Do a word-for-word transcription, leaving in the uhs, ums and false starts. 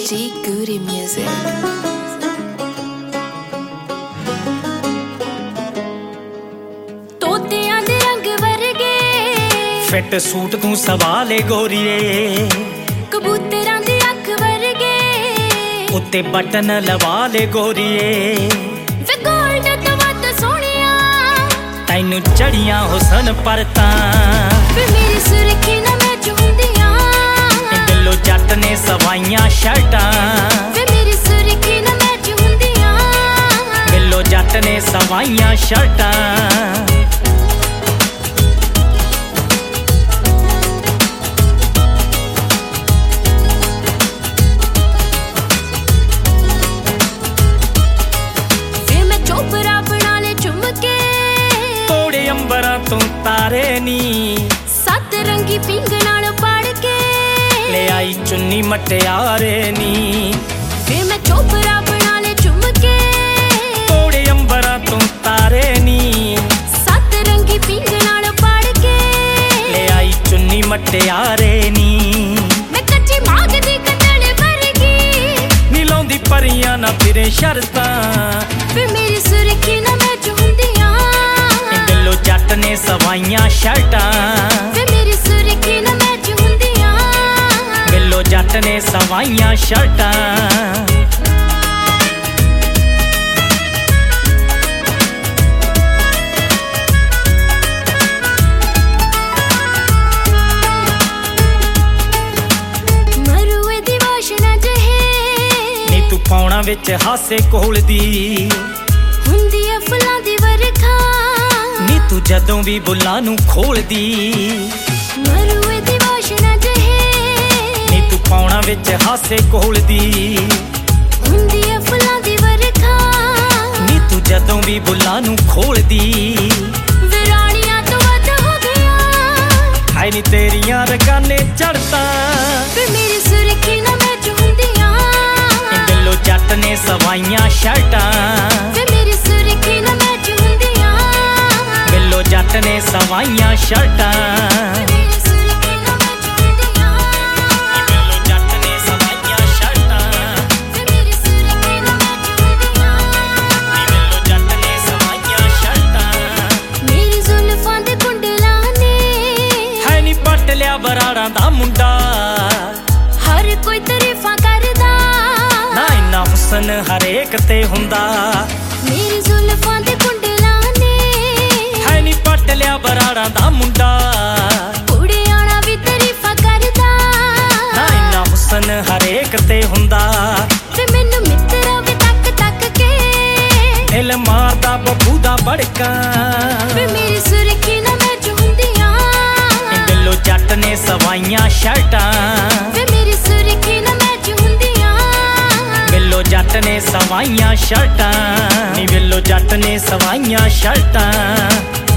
G Goody Music. ਤੋਤਿਆਂ ਦੇ ਰੰਗ ਵਰਗੇ ਫਿੱਟ ਸੂਟ ਤੂੰ ਸਵਾਲੇ ਗੋਰੀਏ, ਕਬੂਤਰਾਂ ਦੀ ਅੱਖ ਵਰਗੇ ਉੱਤੇ ਬਟਨ ਲਵਾ ਲੈ ਗੋਰੀਏ। ਵੇ ਗੋਲਡ ਤੋਂ ਵੱਧ ਸੋਹਣਿਆ ਤੈਨੂੰ ਚੜੀਆਂ ਹੁਸਨ ਪਰ ਤਾਂ ਵੇ ਮੇਰੀ ਸੁਰਖੀ ਨਾ ਮੈਚ ਹੁੰਦੀਆਂ, ਦਿਲੋਂ ਜੱਟ ਨੇ ਸਵਾਈਆਂ ਸ਼ਰਟਾਂ ਵੇ ਮੇਰੀ ਸੁਰਖੀ ਨਾ ਮੈਚ ਹੁੰਦੀਆਂ, ਦਿਲੋਂ ਜੱਟ ਨੇ ਸਵਾਈਆਂ ਸ਼ਰਟਾਂ। ਅੰਬਰਾਂ ਤੋਂ ਤਾਰੇ ਨੀ ਸੱਤ ਰੰਗੀ ਪਿੰਗ ਨਾਲ ਪੜ ਕੇ ਲੈ ਆਈ ਚੁੰਨੀ ਮਟਿਆਰੇ ਨੀ, ਵੇ ਮੈਂ ਚੋਪਰਾ ਬਣਾ ਲੈ ਚੁੰਮ ਕੇ ਤੋੜੇ ਅੰਬਰਾਂ ਤੋਂ ਤਾਰੇ ਨੀ ਸੱਤ ਰੰਗੀ ਪਿੰਗ ਨਾਲ ਪੜ ਕੇ ਲੈ ਆਈ ਚੁੰਨੀ ਮਟਿਆਰੇ ਨੀ। ਮੈਂ ਕੱਚੀ ਮਾਗ ਦੀ ਕਟੜ ਵਰਗੀ ਨੀ ਲਾਉਂਦੀ ਪਰੀਆਂ ਨਾ ਫਿਰੇ ਸ਼ਰਤਾਂ, ਵੇ ਮੇਰੀ ਸੁਰਖੀ ਨਾ ਮੈਚ ਹੁੰਦੀਆਂ, ਦਿਲੋਂ ਜੱਟ ਨੇ ਸਵਾਈਆਂ ਸ਼ਰਟਾਂ ਵੇ ਮੇਰੀ ਸੁਰਖੀ ਨਾ ਮੈਚ ਹੁੰਦੀਆਂ, ਦਿਲੋਂ ਜੱਟ ਨੇ ਸਵਾਈਆਂ ਸ਼ਰਟਾਂ। ਮਰੂਏ ਦੀ ਵਾਸ਼ਨਾ ਜਿਹੇ ਨੀ ਤੂੰ ਪਾਉਣਾ ਵਿੱਚ ਹਾਸੇ ਕੋਲਦੀ ਹੁੰਦੀ ਐ ਫੁੱਲਾਂ ਦੀ ਵਰਖਾ, ਨੀ ਤੂੰ ਜਦੋਂ ਵੀ ਬੁੱਲਾਂ ਨੂੰ ਖੋਲਦੀ ਮਰੂਏ ਦੀ ਵਾਸ਼ਨਾ ਜਿਹੇ ਨੀ ਤੂੰ ਪਾਉਣਾ ਵਿੱਚ ਹਾਸੇ ਕੋਲਦੀ ਹੁੰਦੀ ਐ ਫੁੱਲਾਂ ਦੀ ਵਰਖਾ, ਨੀ ਤੂੰ ਜਦੋਂ ਵੀ ਬੁੱਲਾਂ ਨੂੰ ਖੋਲਦੀ ਵਿਰਾਣੀਆਂ ਤੋਂ ਵੱਧ ਹੋ ਗਿਆ ਹਾਏ ਨੀ ਤੇਰੀਆਂ ਰਕਾਨੇ ਚੜਤਾ, ਵੇ ਮੇਰੀ ਸੁਰਖੀ ਨਾ ਮੈਚ ਹੁੰਦੀਆਂ, ਦਿਲੋਂ ਜੱਟ ਨੇ ਸਵਾਈਆਂ ਸ਼ਰਟਾਂ ਵੇ ਮੇਰੀ ਸੁਰਖੀ ਨਾ ਮੈਚ ਹੁੰਦੀਆਂ, ਦਿਲੋਂ ਜੱਟ ਨੇ ਸਵਾਈਆਂ ਸ਼ਰਟਾਂ। ਮੇਰੀ ਸੁਰਖੀ ਨਾ ਮੈਚ ਹੁੰਦੀਆਂ, ਦਿਲੋਂ ਜੱਟ ਨੇ ਸਵਾਈਆਂ ਸ਼ਰਟਾਂ, ਵੇ ਮੇਰੀ ਸੁਰਖੀ ਨਾ ਮੈਚ ਹੁੰਦੀਆਂ, ਦਿਲੋਂ ਜੱਟ ਨੇ ਸਵਾਈਆਂ ਸ਼ਰਟਾਂ। ਮੇਰੀ ਜ਼ੁਲਫਾਂ ਦੇ ਕੁੰਡਲਾਂ ਨੇ ਹੈ ਨੀ ਪੱਟ ਲਿਆ ਬਰਾੜਾਂ ਦਾ ਮੁੰਡਾ, ਹਰ ਕੋਈ ਤਾਰੀਫਾਂ ਕਰਦਾ, ਨਾ ਇੰਨਾ ਹੁਸਨ ਹਰੇਕ ਤੇ ਹੁੰਦਾ। ਮੇਰੀ ਜ਼ੁਲਫਾਂ ਦੇ ਕੁੰਡਲਾਂ ਨੇ ਹੈ ਨੀ ਪੱਟ ਲਿਆ ਬਰਾੜਾਂ ਦਾ ਮੁੰਡਾ, ਕੁੜਿਆਣਾ ਵੀ ਤਾਰੀਫਾਂ ਕਰਦਾ, ਨਾ ਇੰਨਾ ਹੁਸਨ ਹਰੇਕ ਤੇ ਹੁੰਦਾ। ਤੇ ਮੈਨੂੰ ਮਿੱਤਰਾ ਵੀ ਤੱਕ ਤੱਕ ਕੇ ਦਿਲ ਮਾਰਦਾ ਬੱਬੂ ਦਾ ਬੜਕਾ, ਵੇ ਮੇਰੀ ਸੁਰਖੀ ਨਾ ਮੈਚ ਹੁੰਦੀਆਂ, ਦਿਲੋਂ ਜੱਟ ਨੇ ਸਵਾਈਆਂ ਸ਼ਰਟਾਂ ਵੇ ਮੇਰੀ ਸੁਰਖੀ ਨਾ ਮੈਚ ਹੁੰਦੀਆਂ, ਦਿਲੋਂ ਜੱਟ ਨੇ ਸਵਾਈਆਂ ਸ਼ਰਟਾਂ ਨੀ ਦਿਲੋਂ ਜੱਟ ਨੇ ਸਵਾਈਆਂ ਸ਼ਰਟਾਂ।